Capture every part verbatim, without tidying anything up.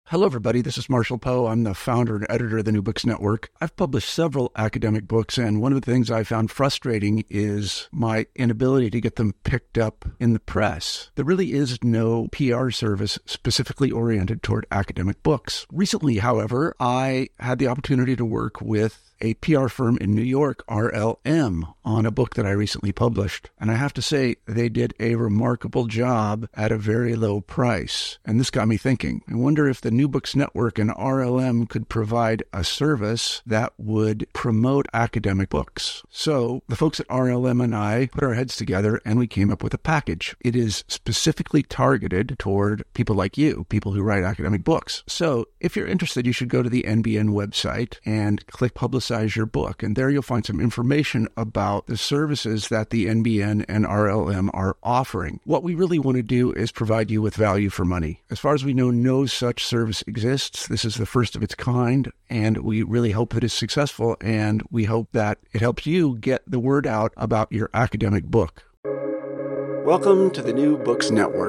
Hello, everybody. This is Marshall Poe. I'm the founder and editor of the New Books Network. I've published several academic books, and one of the things I found frustrating is my inability to get them picked up in the press. There really is no P R service specifically oriented toward academic books. Recently, however, I had the opportunity to work with a P R firm in New York, R L M, on a book that I recently published. And I have to say, they did a remarkable job at a very low price. And this got me thinking. I wonder if the New Books Network and R L M could provide a service that would promote academic books. So the folks at R L M and I put our heads together and we came up with a package. It is specifically targeted toward people like you, people who write academic books. So if you're interested, you should go to the N B N website and click Publicize your book. And there you'll find some information about the services that the N B N and R L M are offering. What we really want to do is provide you with value for money. As far as we know, no such service exists. This is the first of its kind, and we really hope that it's successful, and we hope that it helps you get the word out about your academic book. Welcome to the New Books Network.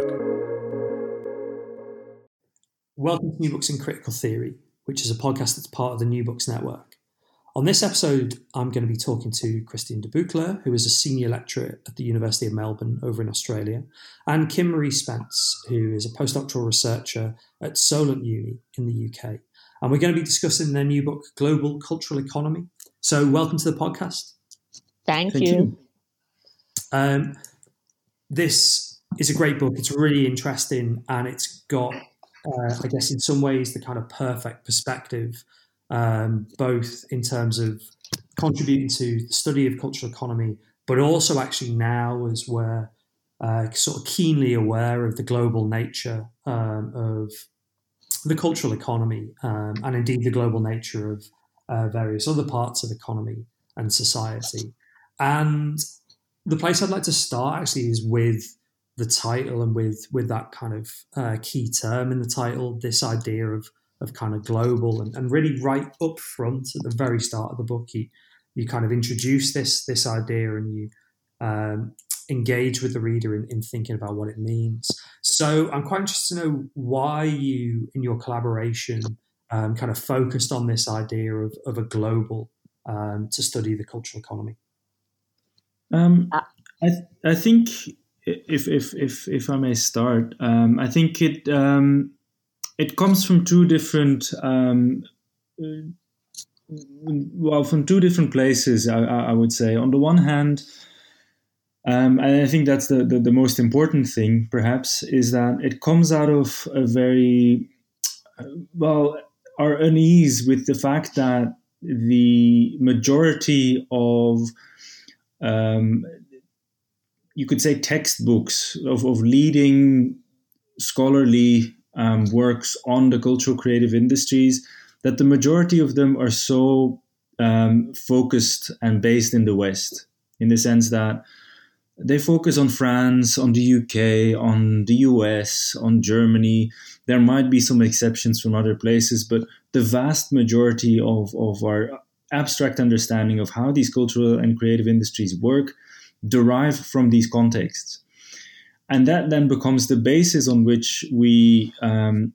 Welcome to New Books in Critical Theory, which is a podcast that's part of the New Books Network. On this episode, I'm going to be talking to Christine de Buccleuch, who is a senior lecturer at the University of Melbourne over in Australia, and Kim Marie Spence, who is a postdoctoral researcher at Solent Uni in the U K. And we're going to be discussing their new book, Global Cultural Economy. So welcome to the podcast. Thank, Thank you. you. Um, this is a great book. It's really interesting, and it's got, uh, I guess, in some ways, the kind of perfect perspective Um, both in terms of contributing to the study of cultural economy, but also actually now as we're uh, sort of keenly aware of the global nature um, of the cultural economy um, and indeed the global nature of uh, various other parts of economy and society. And the place I'd like to start actually is with the title and with, with that kind of uh, key term in the title, this idea of of kind of global, and, and really right up front at the very start of the book, you, you kind of introduce this this idea and you um, engage with the reader in, in thinking about what it means. So I'm quite interested to know why you, in your collaboration, um, kind of focused on this idea of, of a global um, to study the cultural economy. Um, I th- I think if if if if I may start, um, I think it. Um, It comes from two different, um, well, from two different places, I, I would say. On the one hand, um, and I think that's the, the, the most important thing, perhaps, is that it comes out of a very, well, our unease with the fact that the majority of, um, you could say, textbooks of, of leading scholarly Um, works on the cultural creative industries, that the majority of them are so um, focused and based in the West, in the sense that they focus on France, on the U K, on the U S, on Germany. There might be some exceptions from other places, but the vast majority of, of our abstract understanding of how these cultural and creative industries work derive from these contexts. And that then becomes the basis on which we um,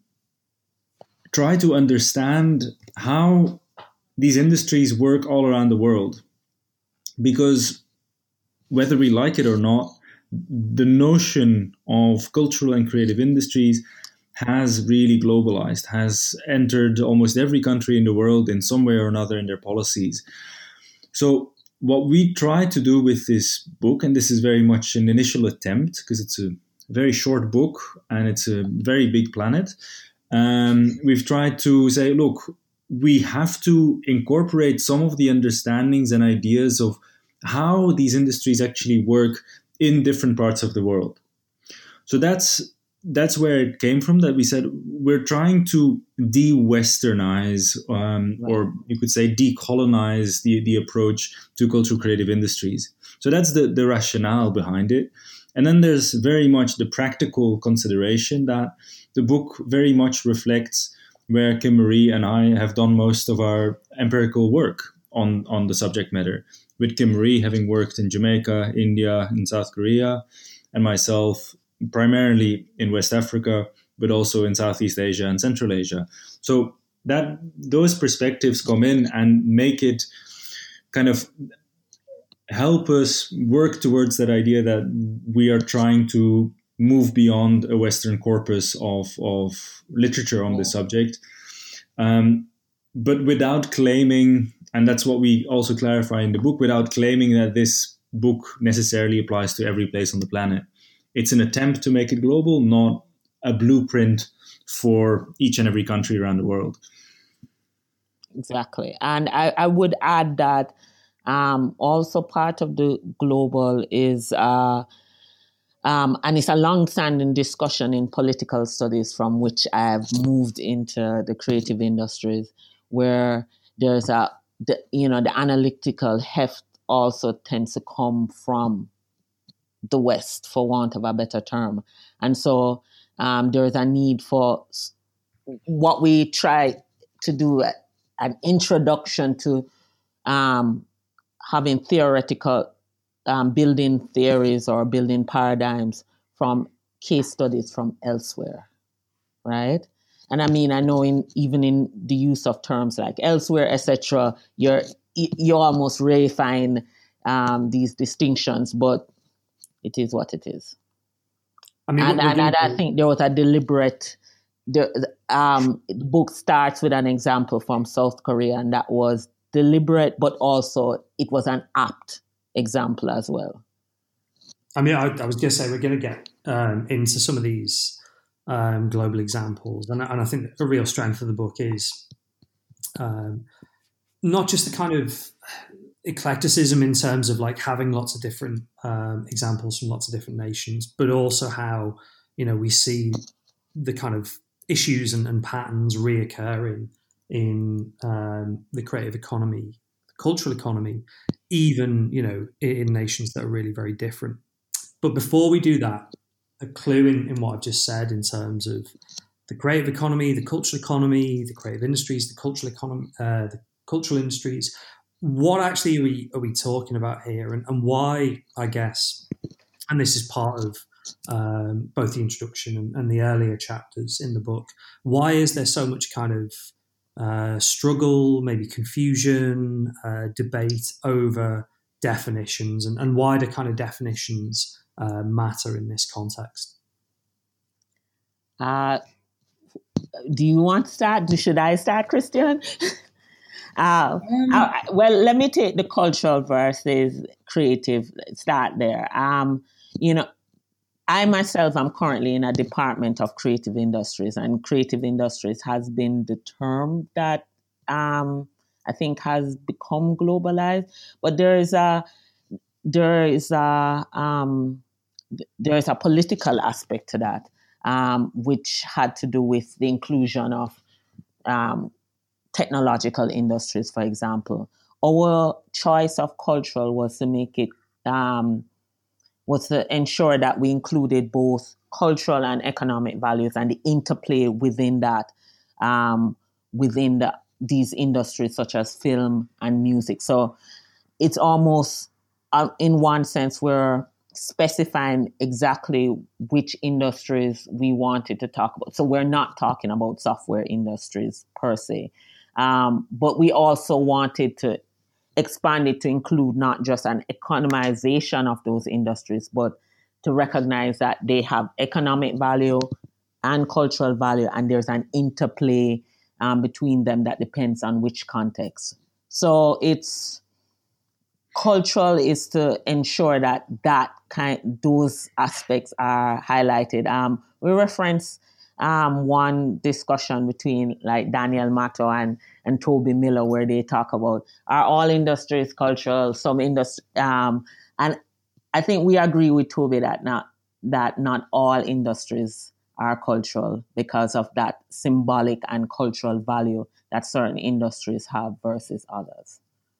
try to understand how these industries work all around the world. Because whether we like it or not, the notion of cultural and creative industries has really globalized, has entered almost every country in the world in some way or another in their policies. So what we try to do with this book, and this is very much an initial attempt because it's a very short book and it's a very big planet, um, we've tried to say, look, we have to incorporate some of the understandings and ideas of how these industries actually work in different parts of the world. So that's that's where it came from, that we said we're trying to de-Westernize, um, right. or you could say decolonize the, the approach to cultural creative industries. So that's the, the rationale behind it. And then there's very much the practical consideration that the book very much reflects where Kim Marie and I have done most of our empirical work on, on the subject matter, with Kim Marie having worked in Jamaica, India, and South Korea, and myself primarily in West Africa, but also in Southeast Asia and Central Asia. So that those perspectives come in and make it kind of help us work towards that idea that we are trying to move beyond a Western corpus of, of literature on this subject, um, but without claiming, and that's what we also clarify in the book, without claiming that this book necessarily applies to every place on the planet. It's an attempt to make it global, not a blueprint for each and every country around the world. Exactly. And I, I would add that um, also part of the global is, uh, um, and it's a long-standing discussion in political studies from which I've moved into the creative industries, where there's a, the, you know, the analytical heft also tends to come from the West, for want of a better term. And so um, there's a need for what we try to do, an introduction to um, having theoretical, um, building theories or building paradigms from case studies from elsewhere, right? And I mean, I know in even in the use of terms like elsewhere, et cetera, you're you almost rarefying um, these distinctions, but it is what it is. I mean, and, and, and I think there was a deliberate. The um, book starts with an example from South Korea, and that was deliberate, but also it was an apt example as well. I mean, I, I was going to say we're going to get um, into some of these um, global examples, and, and I think the real strength of the book is um, not just the kind of eclecticism in terms of like having lots of different um, examples from lots of different nations, but also how, you know, we see the kind of issues and, and patterns reoccurring in um, the creative economy, the cultural economy, even, you know, in, in nations that are really very different. But before we do that, a clue in, in what I've just said in terms of the creative economy, the cultural economy, the creative industries, the cultural economy, uh, the cultural industries. What actually are we are we talking about here, and, and why? I guess, and this is part of um, both the introduction and, and the earlier chapters in the book. Why is there so much kind of uh, struggle, maybe confusion, uh, debate over definitions, and, and why do kind of definitions uh, matter in this context? Uh, do you want to start? Should I start, Christian? Uh, um, I, well, let me take the cultural versus creative, start there. Um, you know, I myself am currently in a department of creative industries, and creative industries has been the term that um, I think has become globalized. But there is a there is a um, there is a political aspect to that, um, which had to do with the inclusion of um, technological industries, for example. Our choice of cultural was to make it, um, was to ensure that we included both cultural and economic values and the interplay within that, um, within the, these industries such as film and music. So it's almost, uh, in one sense, we're specifying exactly which industries we wanted to talk about. So we're not talking about software industries per se. Um, but we also wanted to expand it to include not just an economization of those industries, but to recognize that they have economic value and cultural value, and there's an interplay um, between them that depends on which context. So it's cultural is to ensure that that kind, those aspects are highlighted. Um, we reference Um, one discussion between like Daniel Matto and, and Toby Miller, where they talk about, are all industries cultural, some industry, um, and I think we agree with Toby that not, that not all industries are cultural because of that symbolic and cultural value that certain industries have versus others.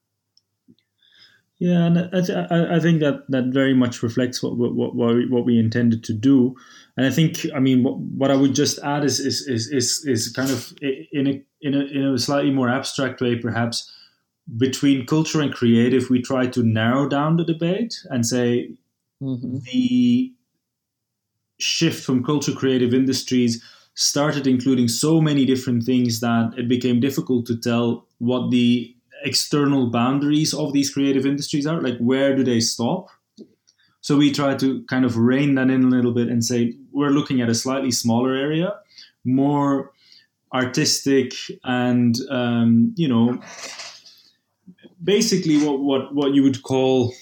Yeah, and I, th- I think that, that very much reflects what what what we, what we intended to do, and I think I mean what, what I would just add is is, is is is kind of in a in a in a slightly more abstract way, perhaps between culture and creative, we try to narrow down the debate and say mm-hmm. the shift from culture creative industries started including so many different things that it became difficult to tell what the external boundaries of these creative industries are. Like, where do they stop? So we try to kind of rein that in a little bit and say, we're looking at a slightly smaller area, more artistic and, um, you know, basically what, what, what you would call,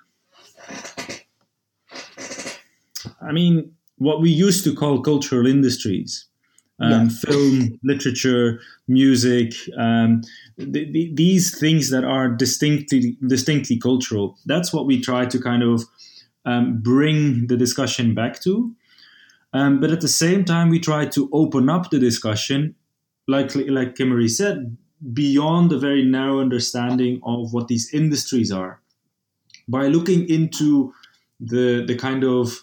I mean, what we used to call cultural industries. Um, yeah. Film, literature, music, um, th- th- these things that are distinctly distinctly cultural. That's what we try to kind of um, bring the discussion back to. Um, but at the same time, we try to open up the discussion, like like Kim-Marie said, beyond a very narrow understanding of what these industries are, by looking into the the kind of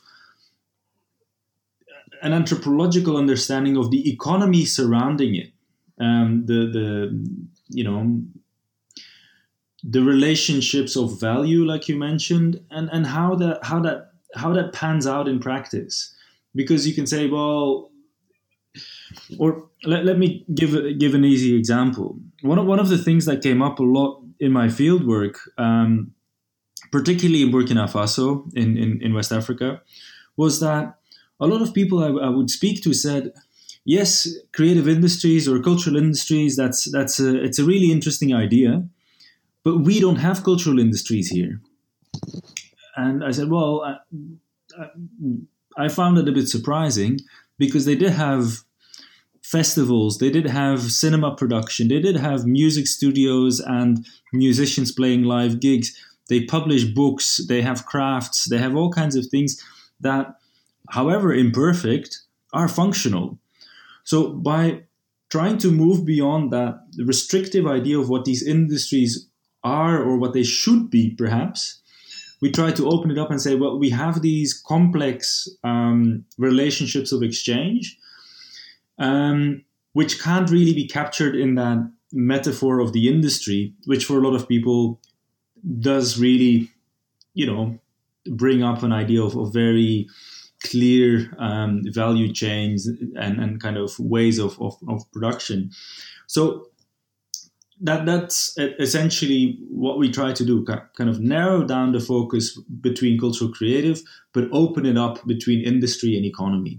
an anthropological understanding of the economy surrounding it, um, the the you know the relationships of value, like you mentioned, and, and how that how that how that pans out in practice. Because you can say, well, or let, let me give give an easy example. One of one of the things that came up a lot in my field work, um, particularly in Burkina Faso in, in, in West Africa, was that a lot of people I, I would speak to said, yes, creative industries or cultural industries, that's that's a, it's a really interesting idea, but we don't have cultural industries here. And I said, well, I, I, I found it a bit surprising, because they did have festivals, they did have cinema production, they did have music studios and musicians playing live gigs. They publish books, they have crafts, they have all kinds of things that, however imperfect, are functional. So by trying to move beyond that restrictive idea of what these industries are or what they should be, perhaps, we try to open it up and say, well, we have these complex um, relationships of exchange, um, which can't really be captured in that metaphor of the industry, which for a lot of people does really, you know, bring up an idea of, of very clear um, value chains and, and kind of ways of, of, of production. So that that's essentially what we try to do, kind of narrow down the focus between cultural creative, but open it up between industry and economy.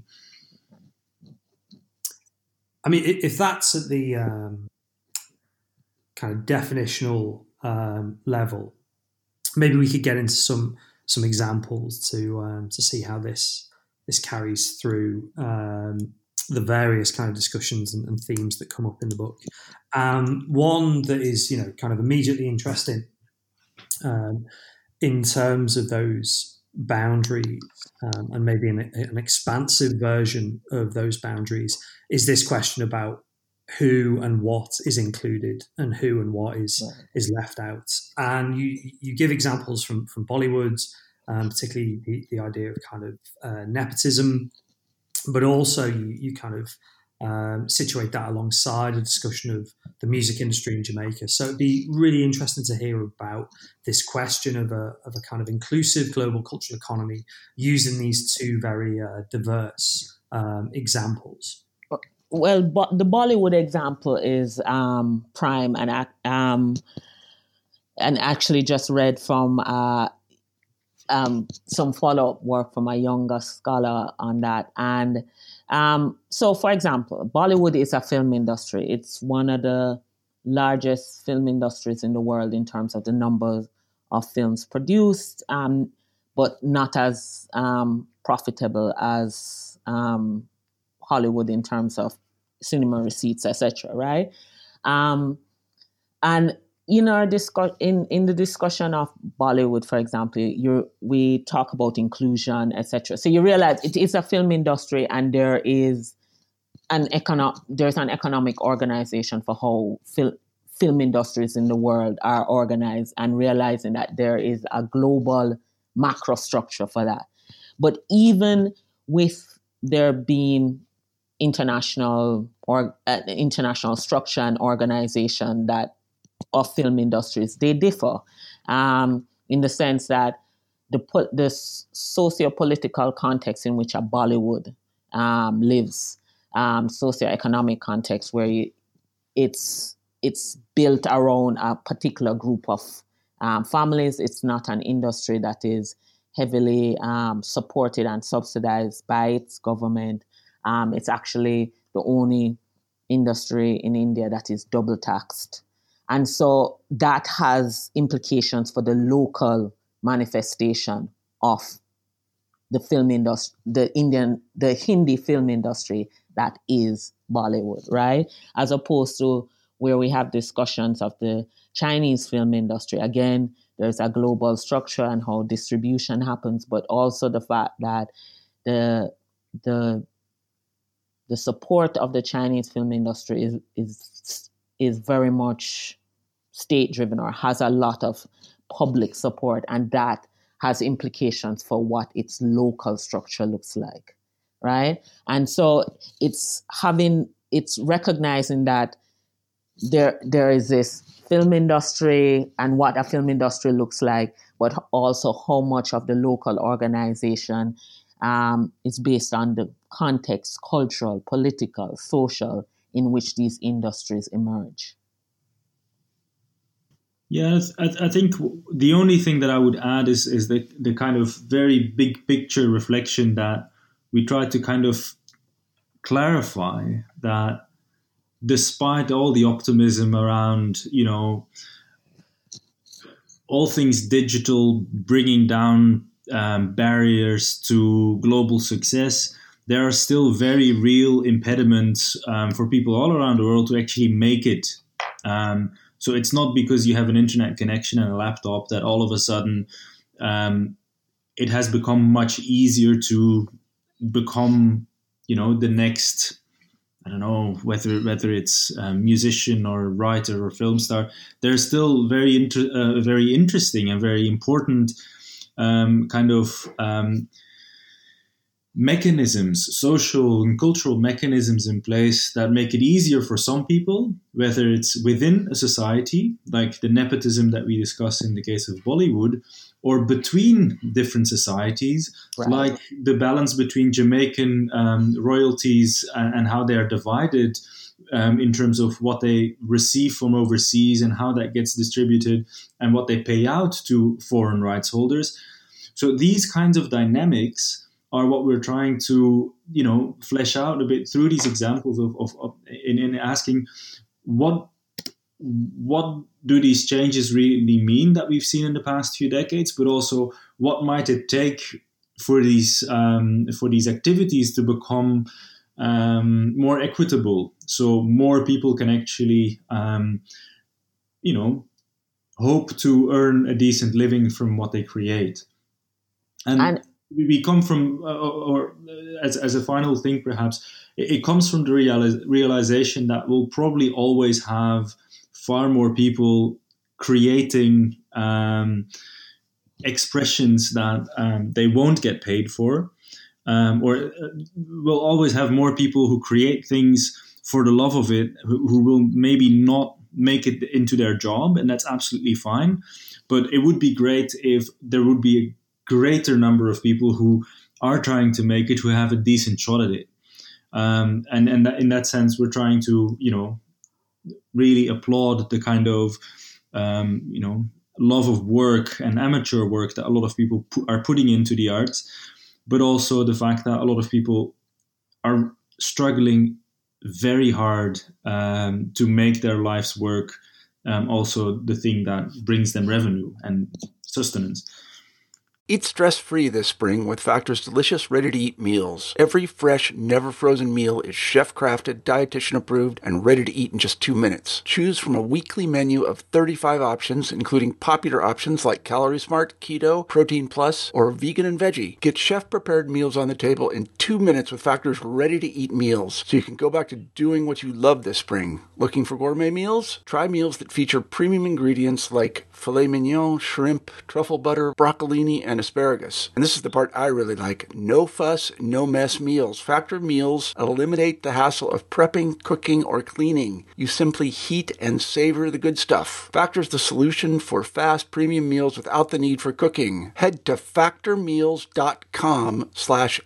I mean, if that's at the um, kind of definitional um, level, maybe we could get into some some examples to um, to see how this this carries through um, the various kind of discussions and, and themes that come up in the book. Um, one that is, you know, kind of immediately interesting um, in terms of those boundaries, um, and maybe an, an expansive version of those boundaries, is this question about who and what is included and who and what is right. is left out. And you you give examples from from Bollywood, um, particularly the, the idea of kind of uh, nepotism, but also you, you kind of um, situate that alongside a discussion of the music industry in Jamaica. So it'd be really interesting to hear about this question of a of a kind of inclusive global cultural economy using these two very uh, diverse um, examples. Well, but the Bollywood example is um, prime, and um, and actually just read from uh, um, some follow up work from a younger scholar on that. And um, so, for example, Bollywood is a film industry. It's one of the largest film industries in the world in terms of the number of films produced, um, but not as um, profitable as um, Hollywood in terms of cinema receipts, et cetera. Right, um, and in our discuss in, in the discussion of Bollywood, for example, you we talk about inclusion, et cetera. So you realize it is a film industry, and there is an econo- there's an economic organization for how fil- film industries in the world are organized, and realizing that there is a global macro structure for that. But even with there being international or uh, international structure and organization that of film industries, they differ um, in the sense that the the socio-political context in which a Bollywood um, lives um, socioeconomic context where you, it's it's built around a particular group of um, families. It's not an industry that is heavily um, supported and subsidized by its government. Um, it's actually the only industry in India that is double taxed. And so that has implications for the local manifestation of the film industry, the Indian, the Hindi film industry that is Bollywood, right? As opposed to where we have discussions of the Chinese film industry. Again, there's a global structure and how distribution happens, but also the fact that the the the support of the Chinese film industry is is is very much state driven or has a lot of public support, and that has implications for what its local structure looks like, right? And so it's having it's recognizing that there there is this film industry and what a film industry looks like, but also how much of the local organization um, is based on the context, cultural, political, social, in which these industries emerge. Yeah, I, I think the only thing that I would add is is the, the kind of very big picture reflection that we try to kind of clarify that despite all the optimism around, you know, all things digital bringing down um, barriers to global success, there are still very real impediments um, for people all around the world to actually make it. Um, so it's not because you have an internet connection and a laptop that all of a sudden um, it has become much easier to become, you know, the next, I don't know, whether whether it's a musician or writer or film star. There's still very inter- uh, very interesting and very important um, kind of um, mechanisms, social and cultural mechanisms in place that make it easier for some people, whether it's within a society, like the nepotism that we discuss in the case of Bollywood, or between different societies, right. Like the balance between Jamaican um, royalties and, and how they are divided um, in terms of what they receive from overseas and how that gets distributed and what they pay out to foreign rights holders. So these kinds of dynamics are what we're trying to, you know, flesh out a bit through these examples of, of, of in, in asking what what do these changes really mean that we've seen in the past few decades, but also what might it take for these um, for these activities to become um, more equitable, so more people can actually, um, you know, hope to earn a decent living from what they create. And, and we come from, uh, or as, as a final thing, perhaps, it, it comes from the reali- realization that we'll probably always have far more people creating um, expressions that um, they won't get paid for, um, or uh, we'll always have more people who create things for the love of it, who, who will maybe not make it into their job, and that's absolutely fine. But it would be great if there would be a greater number of people who are trying to make it, who have a decent shot at it. Um, and and that, in that sense, we're trying to, you know, really applaud the kind of, um, you know, love of work and amateur work that a lot of people pu- are putting into the arts, but also the fact that a lot of people are struggling very hard um, to make their life's work um, also the thing that brings them revenue and sustenance. Eat stress-free this spring with Factor's delicious, ready-to-eat meals. Every fresh, never-frozen meal is chef-crafted, dietitian-approved, and ready to eat in just two minutes. Choose from a weekly menu of thirty-five options, including popular options like Calorie Smart, Keto, Protein Plus, or Vegan and Veggie. Get chef-prepared meals on the table in two minutes with Factor's ready-to-eat meals, so you can go back to doing what you love this spring. Looking for gourmet meals? Try meals that feature premium ingredients like filet mignon, shrimp, truffle butter, broccolini, and and asparagus. And this is the part I really like. No fuss, no mess meals. Factor meals eliminate the hassle of prepping, cooking, or cleaning. You simply heat and savor the good stuff. Factor's the solution for fast premium meals without the need for cooking. Head to factormeals.com slash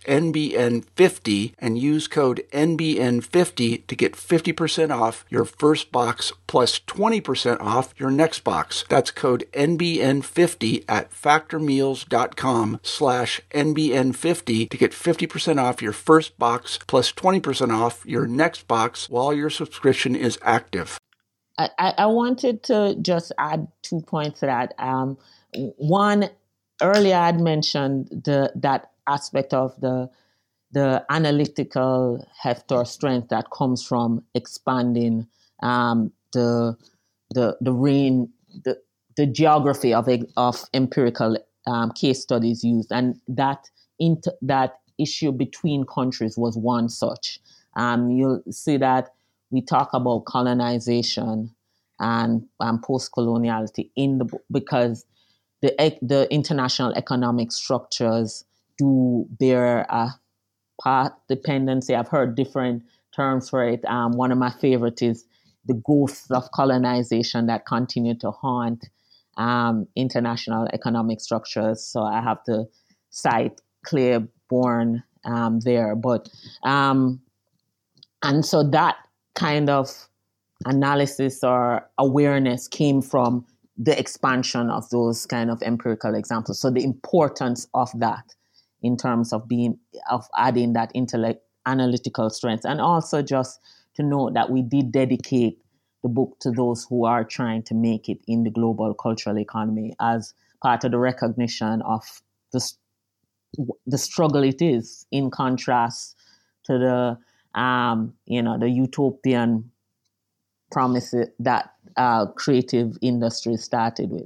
NBN50 and use code N B N fifty to get fifty percent off your first box plus twenty percent off your next box. That's code N B N fifty at factormeals.com slash NBN50 to get fifty percent off your first box plus twenty percent off your next box while your subscription is active. I, I wanted to just add two points to that. Um, one, earlier I'd mentioned the that aspect of the the analytical heft or strength that comes from expanding um, the the the range, the the geography of of empirical um, case studies used, and that inter, that issue between countries was one such. Um, you'll see that we talk about colonization and um, post-coloniality in the book because the the international economic structures do bear a path dependency. I've heard different terms for it. Um, one of my favorite is the ghosts of colonization that continue to haunt um, international economic structures. So I have to cite Claiborne um, there. But um, and so that kind of analysis or awareness came from the expansion of those kind of empirical examples. So the importance of that in terms of being of adding that intellect analytical strength, and also just to note that we did dedicate the book to those who are trying to make it in the global cultural economy as part of the recognition of the the struggle it is, in contrast to the um, you know the utopian promises that uh, creative industry started with.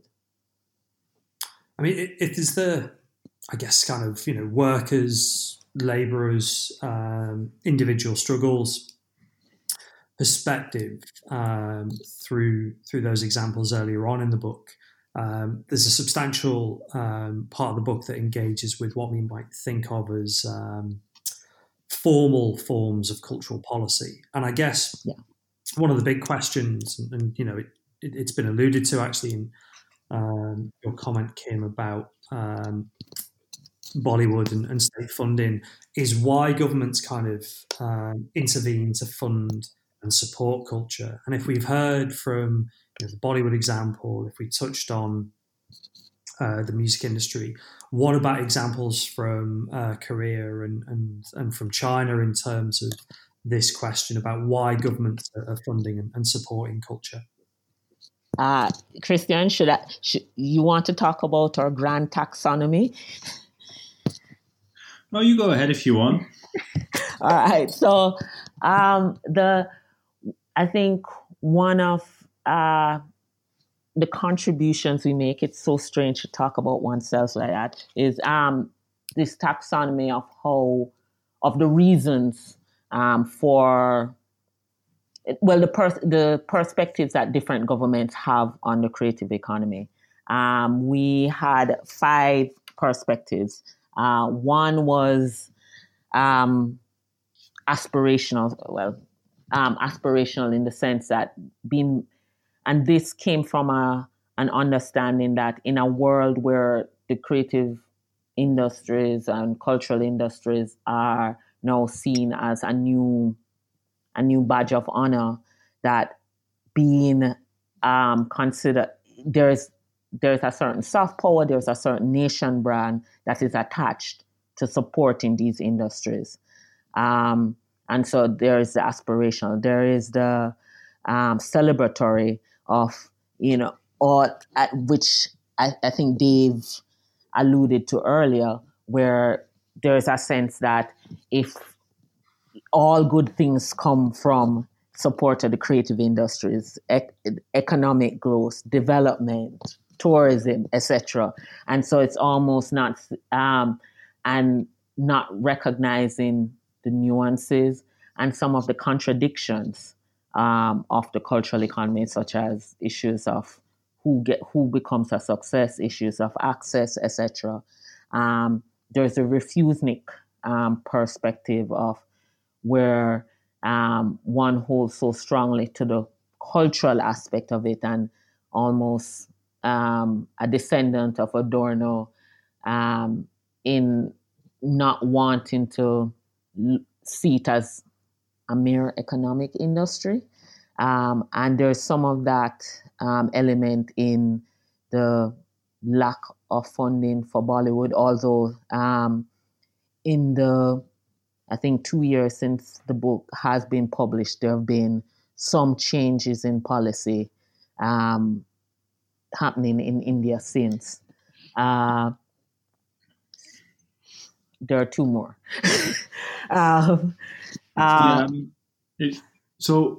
I mean, it, it is the, I guess, kind of, you know, workers, labourers, um, individual struggles perspective um, through through those examples earlier on in the book. Um, there's a substantial um, part of the book that engages with what we might think of as um, formal forms of cultural policy. And I guess yeah. one of the big questions, and, and you know, it, it, it's been alluded to actually in um, your comment, Kim, about um, Bollywood and, and state funding, is why governments kind of um, intervene to fund and support culture. And if we've heard from you know, the Bollywood example, if we touched on uh, the music industry, what about examples from uh, Korea and, and, and from China in terms of this question about why governments are funding and, and supporting culture? Uh, Christian, should, I, should you want to talk about our grand taxonomy? No, you go ahead if you want. All right. So um, the I think one of uh, the contributions we make, it's so strange to talk about oneself like that, is um, this taxonomy of how, of the reasons um, for, well, the pers- the perspectives that different governments have on the creative economy. Um, we had five perspectives. Uh, one was um, aspirational, well, um, aspirational in the sense that being, and this came from a, an understanding that in a world where the creative industries and cultural industries are now seen as a new, a new badge of honor, that being um, considered, there's there's a certain soft power, there's a certain nation brand that is attached to supporting these industries. Um, and so there is the aspirational, there is the um, celebratory of, you know, or at which I, I think Dave alluded to earlier, where there's a sense that if all good things come from support of the creative industries, ec- economic growth, development, tourism, et cetera. And so it's almost not, um, and not recognizing the nuances and some of the contradictions um, of the cultural economy, such as issues of who get who becomes a success, issues of access, et cetera. Um, there's a refusenik um, perspective of where um, one holds so strongly to the cultural aspect of it, and almost um, a descendant of Adorno um, in not wanting to see it as a mere economic industry. Um, and there's some of that um, element in the lack of funding for Bollywood, although um, in the, I think, two years since the book has been published, there have been some changes in policy um, happening in India since. Uh, there are two more. um, uh, yeah, I mean, it, so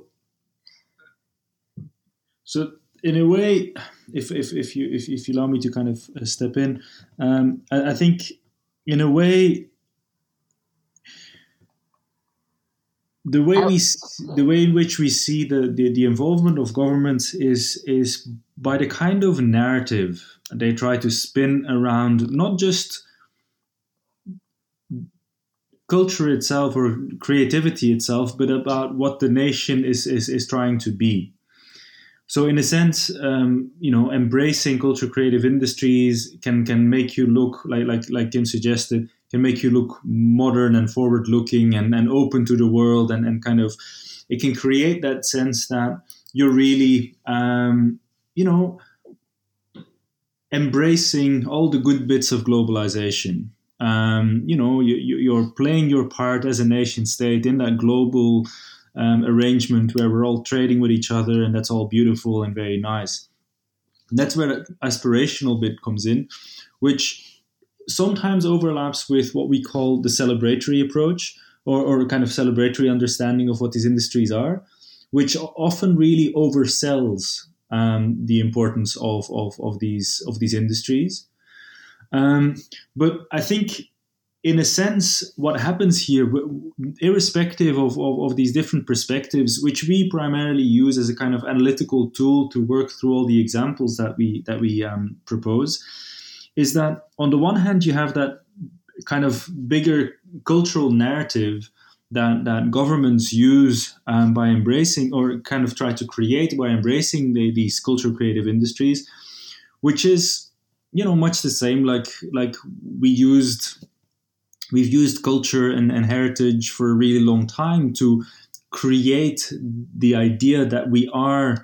so in a way, if if if you if, if you allow me to kind of step in, um, I, I think in a way, the way we the way in which we see the, the, the involvement of governments is is by the kind of narrative they try to spin around not just culture itself or creativity itself, but about what the nation is is, is trying to be. So in a sense, um, you know, embracing culture creative industries can can make you look like like like Kim suggested, can make you look modern and forward looking and, and open to the world, and, and kind of it can create that sense that you're really um, you know, embracing all the good bits of globalization. Um, you know, you, you're playing your part as a nation state in that global um, arrangement where we're all trading with each other, and that's all beautiful and very nice. And that's where the aspirational bit comes in, which sometimes overlaps with what we call the celebratory approach, or, or a kind of celebratory understanding of what these industries are, which often really oversells um, the importance of, of, of these of these industries. Um, but I think, in a sense, what happens here, irrespective of, of, of these different perspectives, which we primarily use as a kind of analytical tool to work through all the examples that we that we um, propose, is that on the one hand you have that kind of bigger cultural narrative that, that governments use um, by embracing, or kind of try to create by embracing the, these cultural creative industries, which is, you know, much the same like like we used we've used culture and, and heritage for a really long time to create the idea that we are,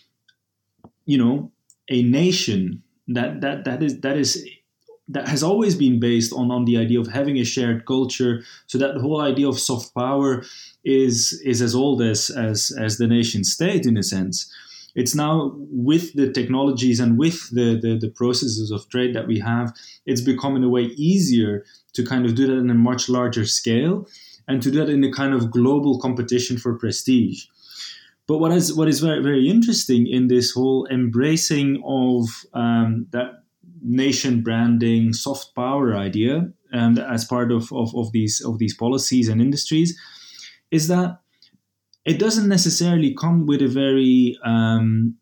you know, a nation that that that is that is that has always been based on, on the idea of having a shared culture. So that the whole idea of soft power is is as old as as as the nation state, in a sense. It's now, with the technologies and with the, the, the processes of trade that we have, it's become in a way easier to kind of do that in a much larger scale and to do that in a kind of global competition for prestige. But what is what is very, very interesting in this whole embracing of um, that nation branding, soft power idea, and um, as part of, of, of these of these policies and industries, is that it doesn't necessarily come with a very um,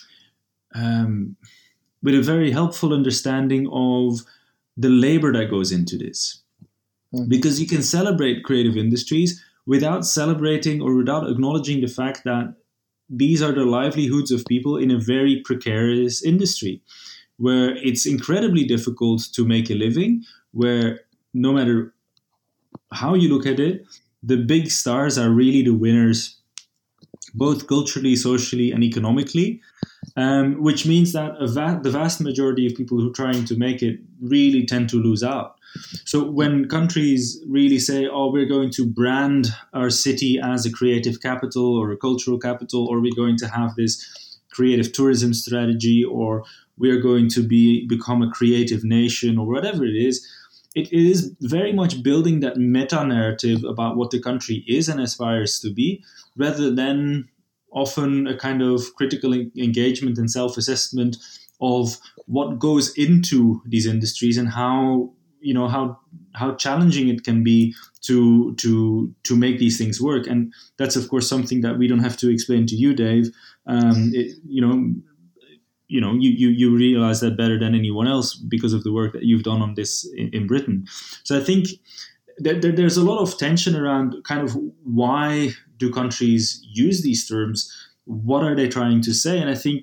um, with a very helpful understanding of the labor that goes into this. Mm-hmm. Because you can celebrate creative industries without celebrating or without acknowledging the fact that these are the livelihoods of people in a very precarious industry, where it's incredibly difficult to make a living, where no matter how you look at it, the big stars are really the winners, both culturally, socially, and economically, um, which means that a va- the vast majority of people who are trying to make it really tend to lose out. So when countries really say, oh, we're going to brand our city as a creative capital or a cultural capital, or we're going to have this creative tourism strategy, or we're going to be become a creative nation, or whatever it is, it is very much building that meta-narrative about what the country is and aspires to be, rather than often a kind of critical engagement and self-assessment of what goes into these industries and how, you know, how how challenging it can be to to to make these things work. And that's, of course, something that we don't have to explain to you, Dave. Um, it, you know, you know, you, you, you realize that better than anyone else because of the work that you've done on this in, in Britain. So I think that, that there's a lot of tension around kind of why do countries use these terms? What are they trying to say? And I think,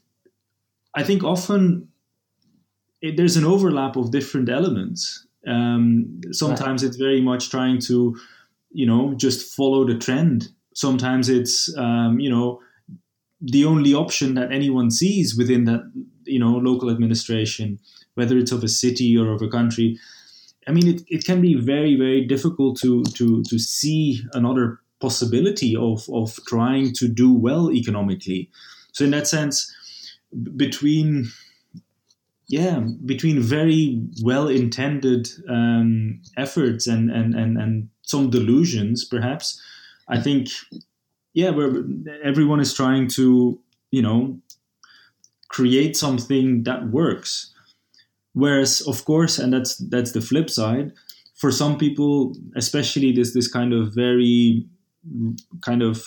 I think often it, there's an overlap of different elements. Um, sometimes right. It's very much trying to, you know, just follow the trend. Sometimes it's, um, you know, the only option that anyone sees within that, you know, local administration, whether it's of a city or of a country. I mean, it, it can be very, very difficult to to to see another possibility of, of trying to do well economically. So in that sense, between, yeah, between very well-intended um, efforts and, and, and, and some delusions, perhaps, I think, yeah, where everyone is trying to, you know, create something that works. Whereas, of course, and that's that's the flip side, for some people, especially this this kind of very kind of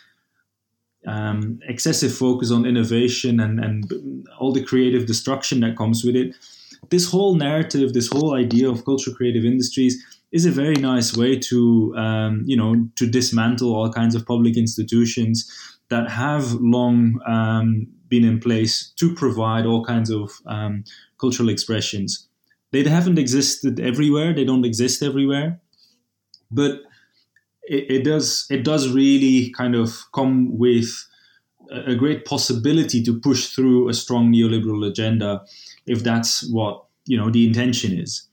um, excessive focus on innovation and, and all the creative destruction that comes with it, this whole narrative, this whole idea of cultural creative industries is a very nice way to, um, you know, to dismantle all kinds of public institutions that have long um, been in place to provide all kinds of um, cultural expressions. They haven't existed everywhere. They don't exist everywhere. But it, it does it does really kind of come with a great possibility to push through a strong neoliberal agenda, if that's what, you know, the intention is.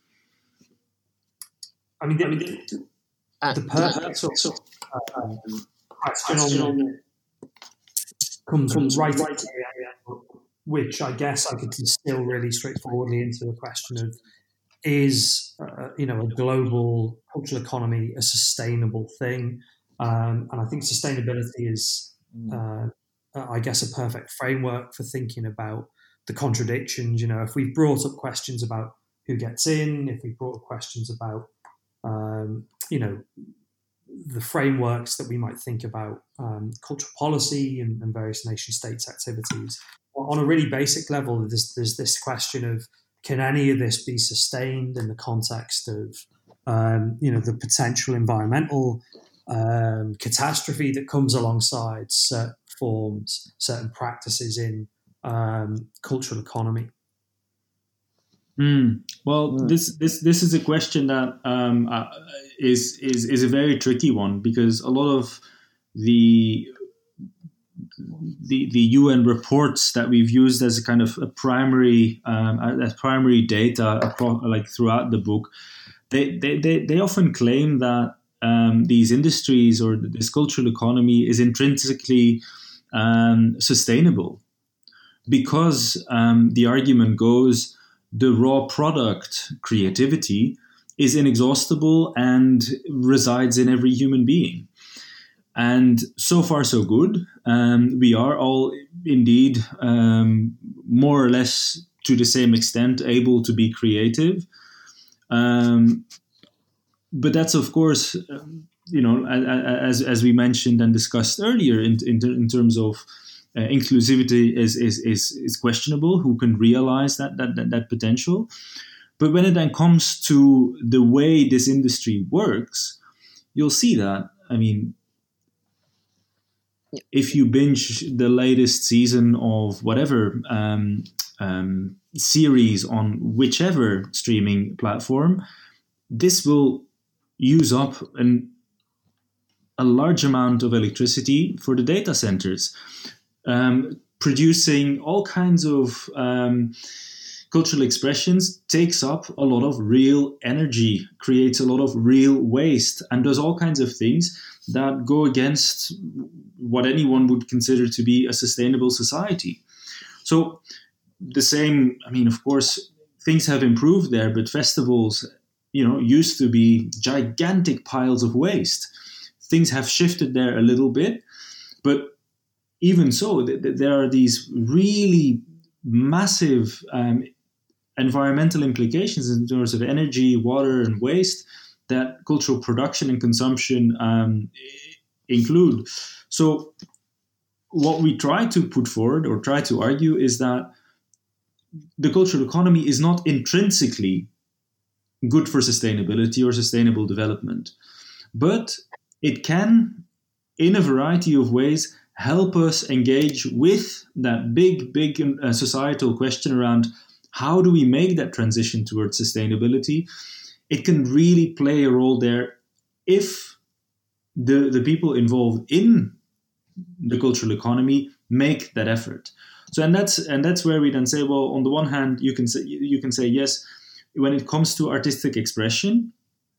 I mean, the, I mean, the, uh, the perfect sort of uh, question on it comes, comes right into the area, which I guess I could distill really straightforwardly into the question of, is, uh, you know, a global cultural economy a sustainable thing? Um, and I think sustainability is, uh, I guess, a perfect framework for thinking about the contradictions. You know, if we've brought up questions about who gets in, if we've brought up questions about Um, you know, the frameworks that we might think about um, cultural policy and, and various nation states activities. On a really basic level, there's, there's this question of, can any of this be sustained in the context of, um, you know, the potential environmental um, catastrophe that comes alongside certain forms, certain practices in um, cultural economy? Mm. Well, mm. this this this is a question that um, uh, is is is a very tricky one, because a lot of the the the U N reports that we've used as a kind of a primary um, as primary data across, like throughout the book, they they they, they often claim that um, these industries or this cultural economy is intrinsically um, sustainable, because um, the argument goes, the raw product, creativity, is inexhaustible and resides in every human being. And so far, so good. Um, we are all indeed um, more or less to the same extent able to be creative. Um, but that's, of course, um, you know, as as we mentioned and discussed earlier, in in, in terms of Uh, inclusivity is, is is is questionable. Who can realize that, that that that potential? But when it then comes to the way this industry works, you'll see that. I mean, if you binge the latest season of whatever um, um, series on whichever streaming platform, this will use up an, a large amount of electricity for the data centers. Um, producing all kinds of um, cultural expressions takes up a lot of real energy, creates a lot of real waste, and does all kinds of things that go against what anyone would consider to be a sustainable society. So the same, I mean, of course, things have improved there, but festivals, you know, used to be gigantic piles of waste. Things have shifted there a little bit, but even so, th- th- there are these really massive um, environmental implications in terms of energy, water, and waste that cultural production and consumption um, include. So what we try to put forward or try to argue is that the cultural economy is not intrinsically good for sustainability or sustainable development, but it can, in a variety of ways, help us engage with that big, big uh, societal question around how do we make that transition towards sustainability. It can really play a role there if the, the people involved in the cultural economy make that effort. So, and that's and that's where we then say, well, on the one hand, you can say you can say yes, when it comes to artistic expression,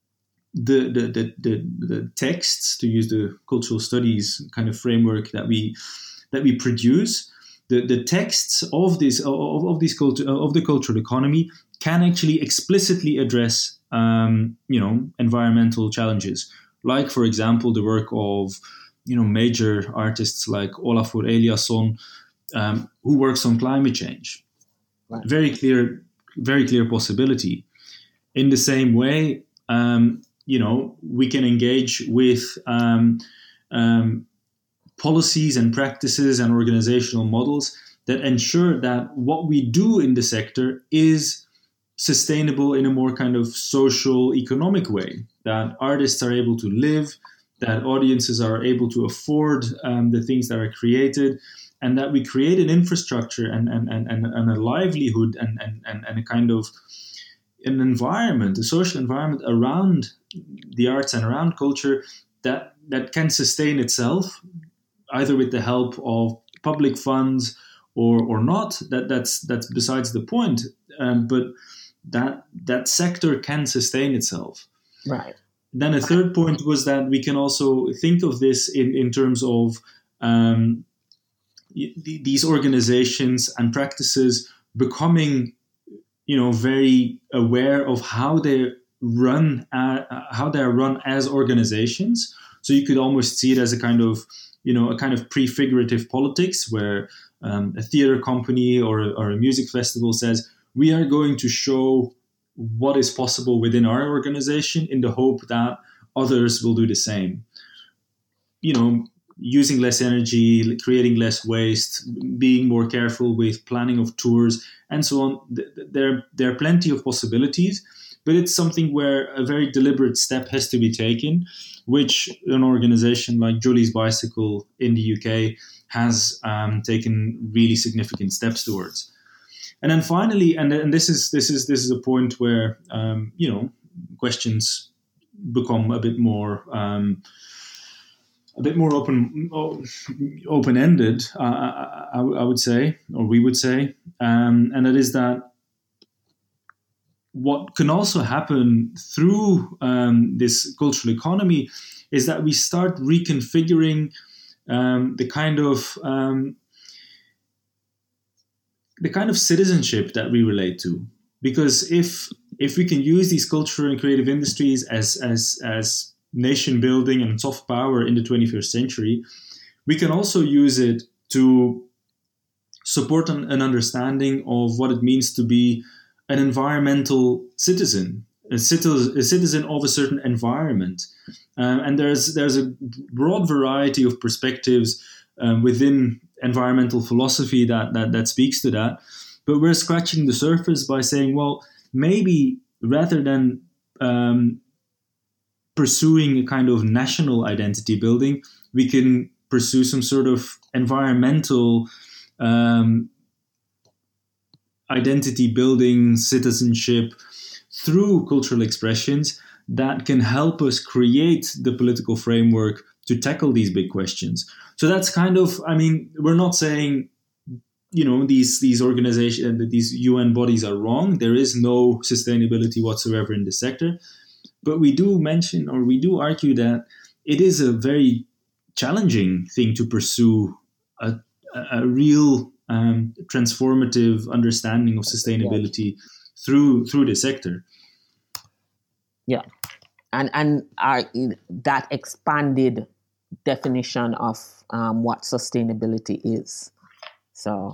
the the the the, the texts, to use the cultural studies kind of framework that we that we produce, the, the texts of this of, of this culture of the cultural economy can actually explicitly address um, you know environmental challenges, like for example the work of you know major artists like Olafur Eliasson, um, who works on climate change. Right. Very clear, very clear possibility. In the same way, um, you know, we can engage with um, um, policies and practices and organizational models that ensure that what we do in the sector is sustainable in a more kind of social, economic way, that artists are able to live, that audiences are able to afford um, the things that are created, and that we create an infrastructure and, and, and, and a livelihood and, and, and a kind of an environment, a social environment around the arts and around culture that, that can sustain itself, either with the help of public funds or or not. That that's that's besides the point. Um, but that that sector can sustain itself. Right. Then a third point was that we can also think of this in, in terms of um, these organizations and practices becoming, you know, very aware of how they run, uh, how they are run as organizations. So you could almost see it as a kind of, you know, a kind of prefigurative politics where um, a theater company or a, or a music festival says, we are going to show what is possible within our organization in the hope that others will do the same. You know, using less energy, creating less waste, being more careful with planning of tours, and so on. There, there are plenty of possibilities, but it's something where a very deliberate step has to be taken, which an organization like Julie's Bicycle in the U K has um, taken really significant steps towards. And then finally, and, and this is this is this is a point where um, you know questions become a bit more um, a bit more open open ended. Uh, I, I would say, or we would say, um, and that is that what can also happen through um, this cultural economy is that we start reconfiguring um, the kind of um, the kind of citizenship that we relate to. Because if if we can use these cultural and creative industries as as as nation building and soft power in the twenty-first century, we can also use it to support an, an understanding of what it means to be an environmental citizen, a citizen, a citizen of a certain environment. Uh, and there's there's a broad variety of perspectives um, within environmental philosophy that, that that speaks to that. But we're scratching the surface by saying, well, maybe rather than um, pursuing a kind of national identity building, we can pursue some sort of environmental um, identity building, citizenship through cultural expressions that can help us create the political framework to tackle these big questions. So that's kind of, I mean, we're not saying, you know, these these organizations, these U N bodies are wrong. There is no sustainability whatsoever in the sector. But we do mention, or we do argue, that it is a very challenging thing to pursue a, a real um, transformative understanding of sustainability through through the sector. Yeah, and and our, that expanded definition of um, what sustainability is. So,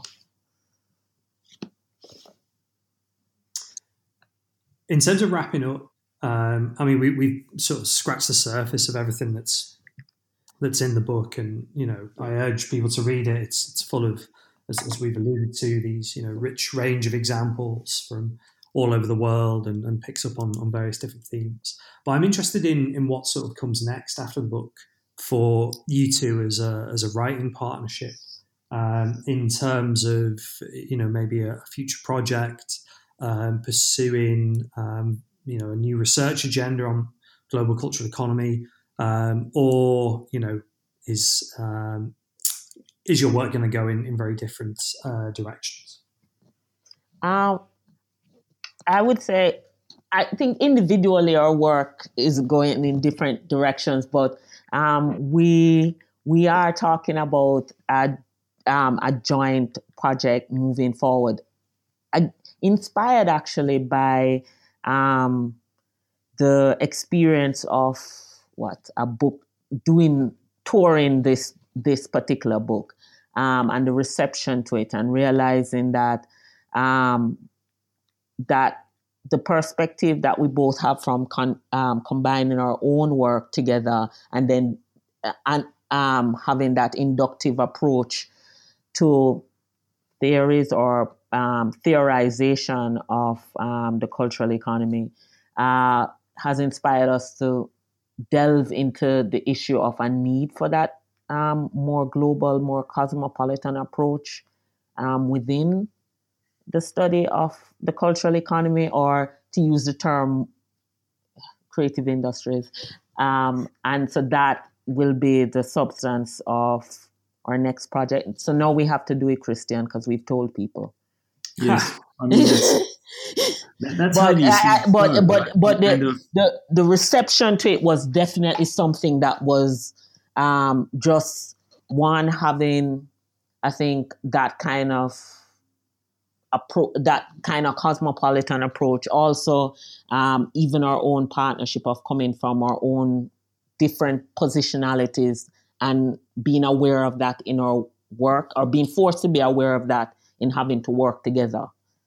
in terms of wrapping up, um, I mean, we we've sort of scratched the surface of everything that's that's in the book, and you know, I urge people to read it. It's it's full of, as, as we've alluded to, these you know rich range of examples from all over the world, and, and picks up on, on various different themes. But I'm interested in in what sort of comes next after the book for you two as a as a writing partnership, um, in terms of you know maybe a future project, um, pursuing um, you know a new research agenda on global cultural economy. Um, or you know, is um, is your work going to go in, in very different uh, directions? Um, I would say, I think individually our work is going in different directions, but um, we we are talking about a um, a joint project moving forward, I, inspired actually by um, the experience of what a book doing touring this this particular book, um, and the reception to it, and realizing that um, that the perspective that we both have from con- um, combining our own work together, and then uh, and um, having that inductive approach to theories or um, theorization of um, the cultural economy uh, has inspired us to delve into the issue of a need for that um, more global, more cosmopolitan approach um, within the study of the cultural economy, or to use the term creative industries. Um, and so that will be the substance of our next project. So now we have to do it, Christian, because we've told people. Yes. I mean, that's, that's but, how you see I, I, but, start, but, right? but the, kind of... the, the reception to it was definitely something that was um, just one having, I think, that kind of appro- that kind of cosmopolitan approach. Also, um, even our own partnership of coming from our own different positionalities and being aware of that in our work, or being forced to be aware of that in having to work together.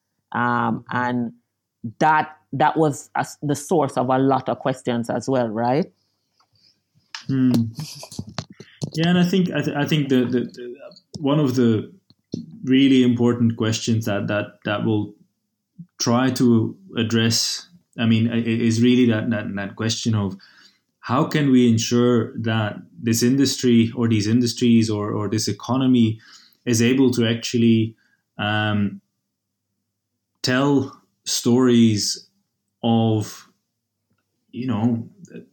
Um, and that that was a, the source of a lot of questions as well, right? Hmm. Yeah, and I think I, th- I think the, the, the one of the really important questions that that that will try to address, I mean, is really that that, that question of how can we ensure that this industry or these industries or, or this economy is able to actually um, tell stories of, you know,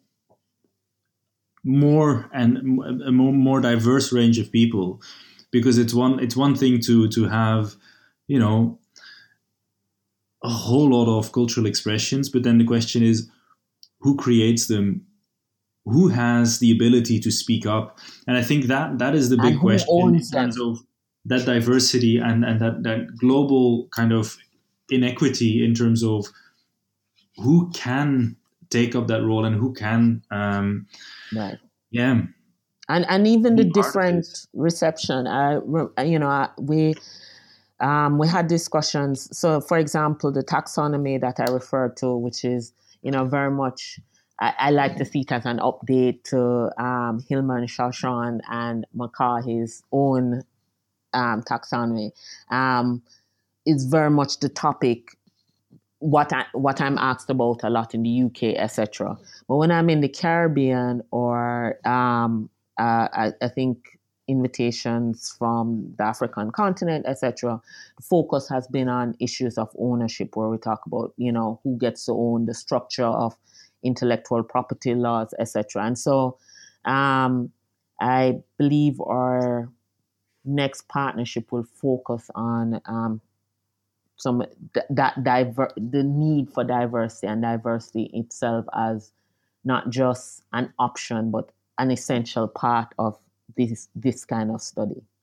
more and a more, more diverse range of people, because it's one it's one thing to to have, you know, a whole lot of cultural expressions, but then the question is who creates them, who has the ability to speak up. And I think that that is the big question in terms them? of that diversity and and that that global kind of inequity in terms of who can take up that role and who can um right yeah and and even the different reception. I you know we um we had discussions. So for example, the taxonomy that I referred to, which is you know very much I, I like to see it as an update to um Hillman, Shawshon and McCarthy's own um taxonomy. Um it's very much the topic what I, what I'm asked about a lot in the U K, et cetera. But when I'm in the Caribbean, or um, uh, I, I think invitations from the African continent, et cetera, the focus has been on issues of ownership, where we talk about you know who gets to own, the structure of intellectual property laws, et cetera. And so, um, I believe our next partnership will focus on um, some that diver the need for diversity, and diversity itself as not just an option but an essential part of this this kind of study.